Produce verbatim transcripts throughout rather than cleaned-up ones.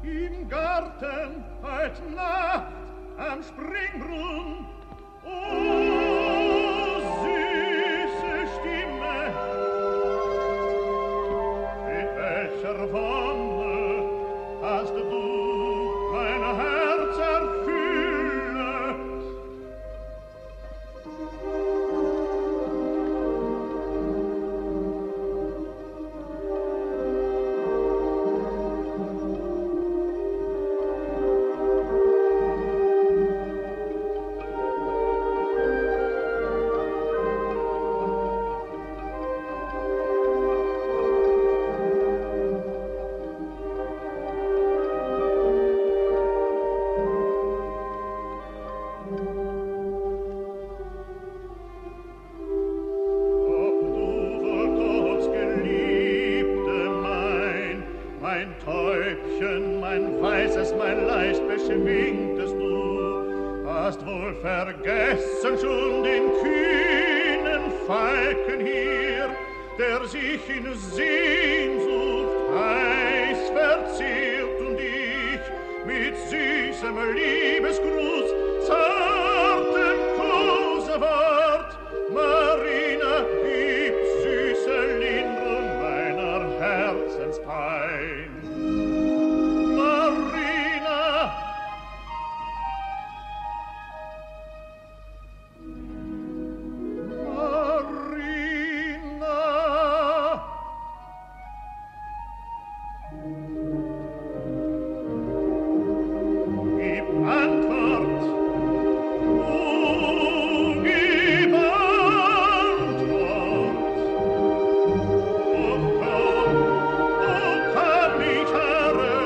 Im Garten, heut Nacht, am Springbrunnen, oh, süße Stimme, mit welcher Wonne hast du mein Herz erfüllet. Vergessen schon den kühnen Falken hier, der sich in Sehnsucht heiß verzehrt und ich mit süßem Liebesgruß, zartem Kosewort, Marina, gib süße Linderung meiner Herzenspein. Her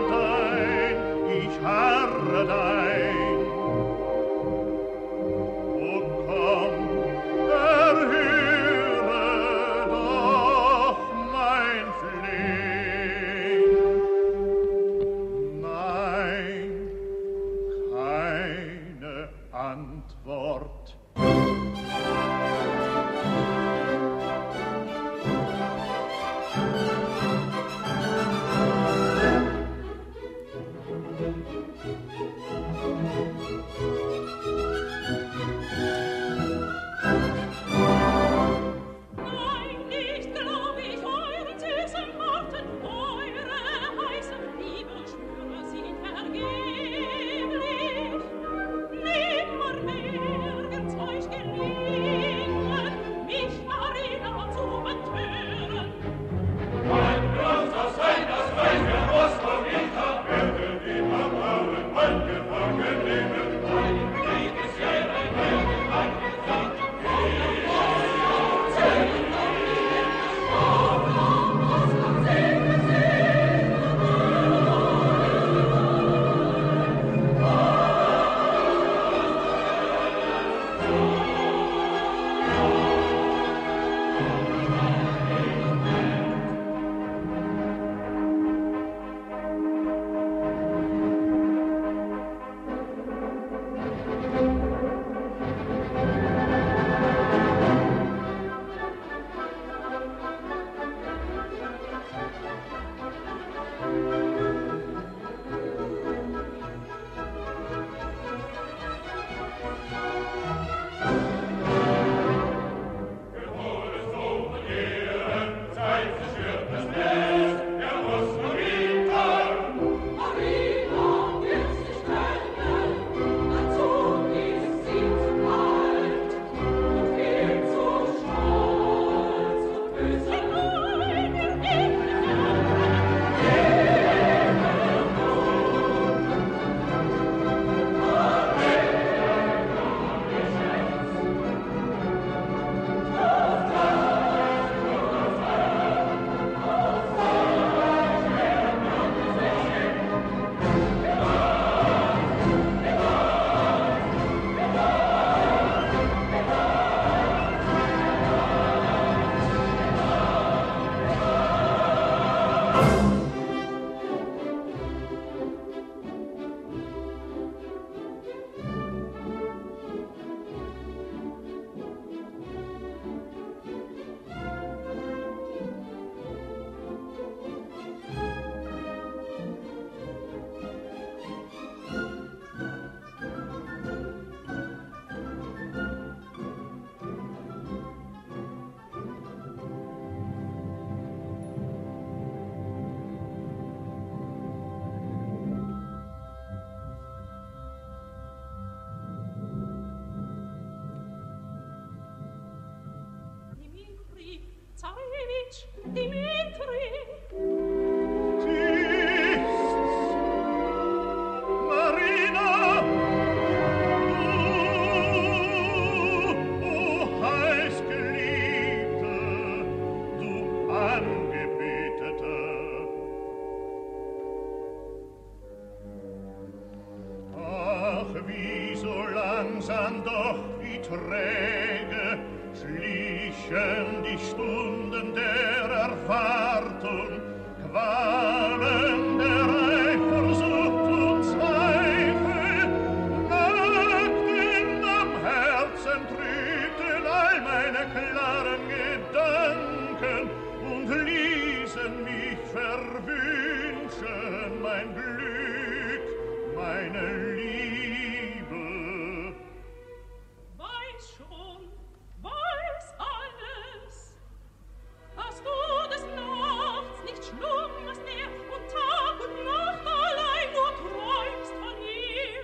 Qualen der Eifersucht und Zweifel nagten am Herzen, trübten all meine klaren Gedanken und ließen mich verwünschen mein Glück, meine Liebe. Weiß schon, weiß alles, dass du des Nachts nicht schlummerst mehr und Tag und Nacht allein nur träumst von ihr,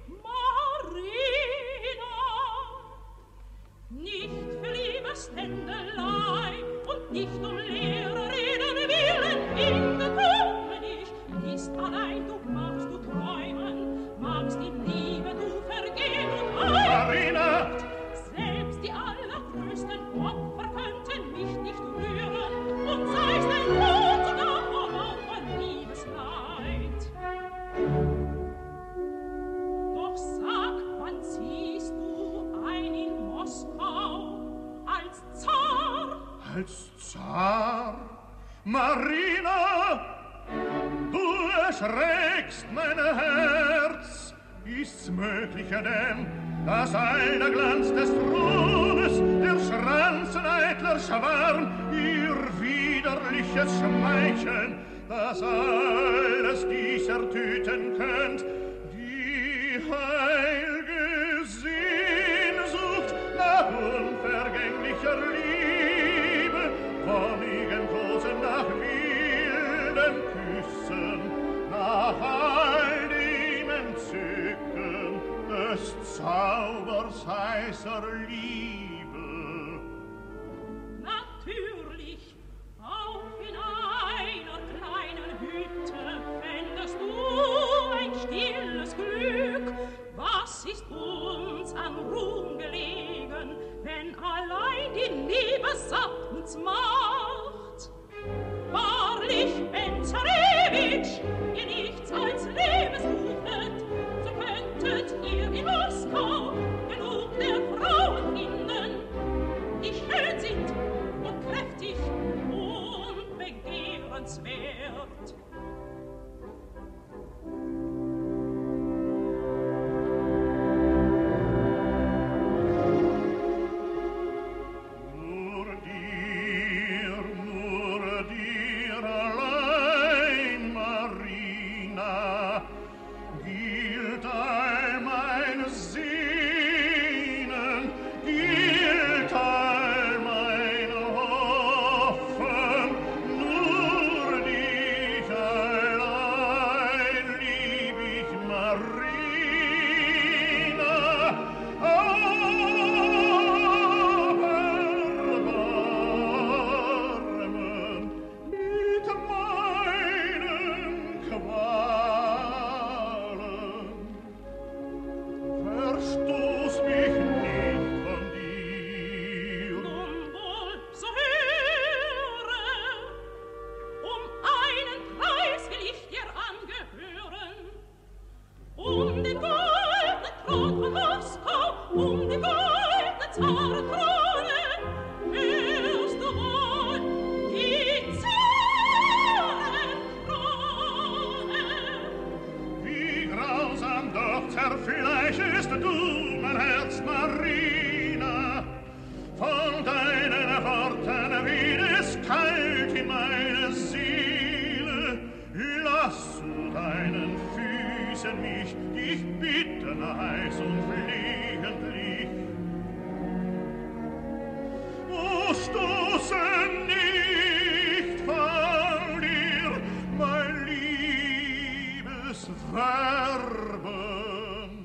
Marina. Nicht für Liebeständelei und nicht um leere Reden willen hingekommen ich, ist allein, du magst du träumen, magst in Liebe du vergehen und ein. Marina! Selbst die allergrößten Opfer könnten mich nicht rühren und seist ein Tod sogar vorauf von Liebesleid. Doch sag, wann ziehst du ein in Moskau als Zar? Als Zar? Marina! Du erschreckst mein Herz! Ist's möglicher denn, dass all der Glanz des Thrones, der Schranzen eitler Schwarm, ihr widerliches Schmeicheln, dass alles dies ertöten könnt, die heilge Sehnsucht nach unvergänglicher Liebe, wonnigen Kosen nach wilden Küssen, nach all dem Entzücken des Zaubers heißer Liebe. Natürlich, auf in einer kleinen Hütte fändest du ein stilles Glück. Was ist uns an Ruhm gelegen, wenn allein die Liebe satt uns macht? Wahrlich, wenn Zarewitsch ihr nichts als Liebe suchet, so könntet ihr in Moskau genug der Frauen finden, die schön sind und kräftig und begehrenswert. Nur dir, nur dir allein, Marina, gilt all mein Sehnen, gilt all mein Hoffen, nur dich allein lieb ich, Marina. Aber Barmen mit meinen Qualen, verstoß mich nicht von dir. Nun wohl, so höre, um einen Preis will ich dir angehören. Um den goldenen Thron von Moskau, um die goldene Zarenkrone, hörst du wohl die Zarenkrone. Wie grausam doch zerfleischest du mein Herz, Marina. Von deinen Worten wird es kalt in meine Seele. Lass zu deinen Füßen mich, dich bitten heiß und flehentlich. O stoße nicht von dir, mein Liebeswerben.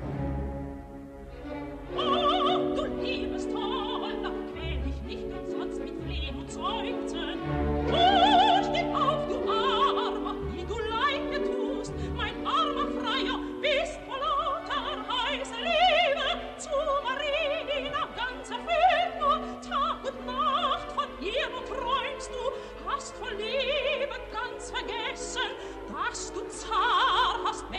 Oh, du liebes Toller, quäl dich nicht umsonst mit Flehen und Seufzen. Oh, steh auf, du Armer, wie du leid mir tust, mein armer Freier, bist vor lauter heißer Liebe zu Marina ganz erfüllt nur Tag und Nacht, von ihr nur träumst du, hast vor Liebe ganz vergessen, dass du Zar hast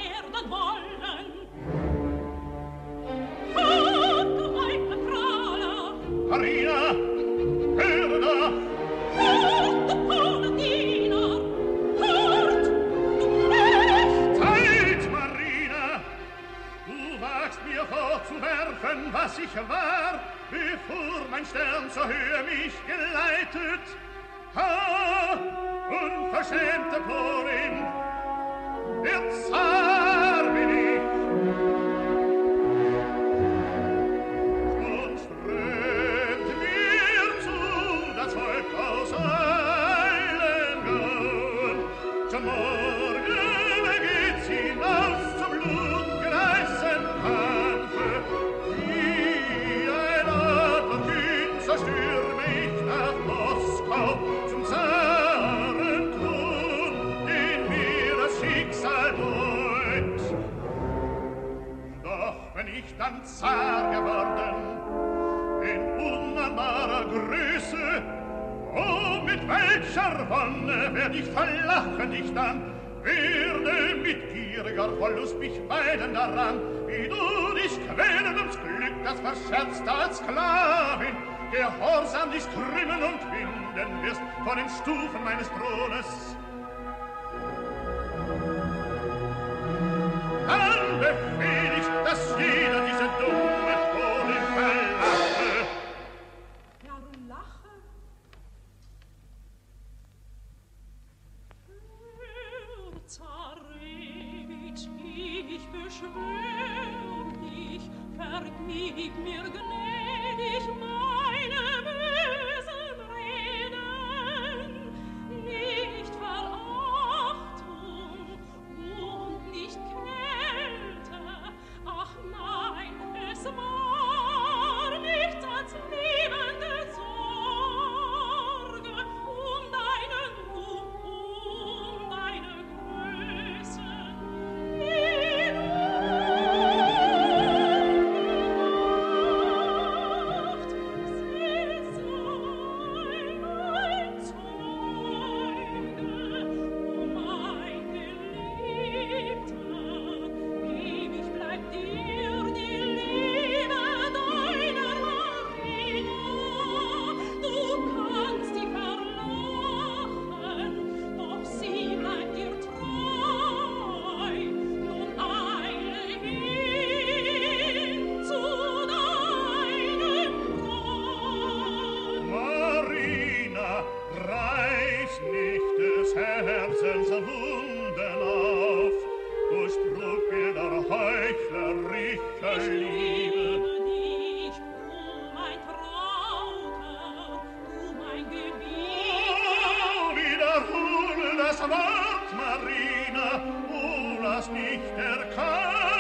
Stern zur Höhe mich geleitet. Ha, unverschämte Porin, der Zar bin ich. Und fremd mir zu, das Volk aus Eilengauen. Zum Morgen geht's hinaus zum blutgereißten Kampfe. Wie ein Adlerkühn zerstürme ich nach Moskau zum Zarenthron, den mir das Schicksal beut. Doch wenn ich dann Zar geworden, in unnahbarer Größe, oh, mit welcher Wonne werd ich verlachen dich dann, werde mit gieriger Wollust mich weiden daran, wie du dich quälen ums Glück, das verscherzt als Sklavin, gehorsam dich krümmen und winden wirst von den Stufen meines Thrones. Dann befehl ich, dass jeder diese dumme Porin verlache. Verlache? Herr Zarewitsch, ich beschwör dich, vergib mir gnädig meine bösen Reden, nicht Verachtung und nicht Kälte, ach nein, es war nichts als liebende Sorge um deinen Ruhm, um deine Größe, die du gemacht, sie sei mein Zeuge, o mein Geliebter, ewig bleibt dir die Liebe deiner Marina. Du kannst sie verlachen, doch sie bleibt dir treu. Nun eile hin zu deinem Freund. Marina, reiß nicht des Herzens Wunden auf, durch Trugbilder heuchlerischer Ich Liebe. liebe dich, du mein Trauter, du mein Geliebter. Oh, wiederhole das Wort, Marina, oh, lass nicht der Kampf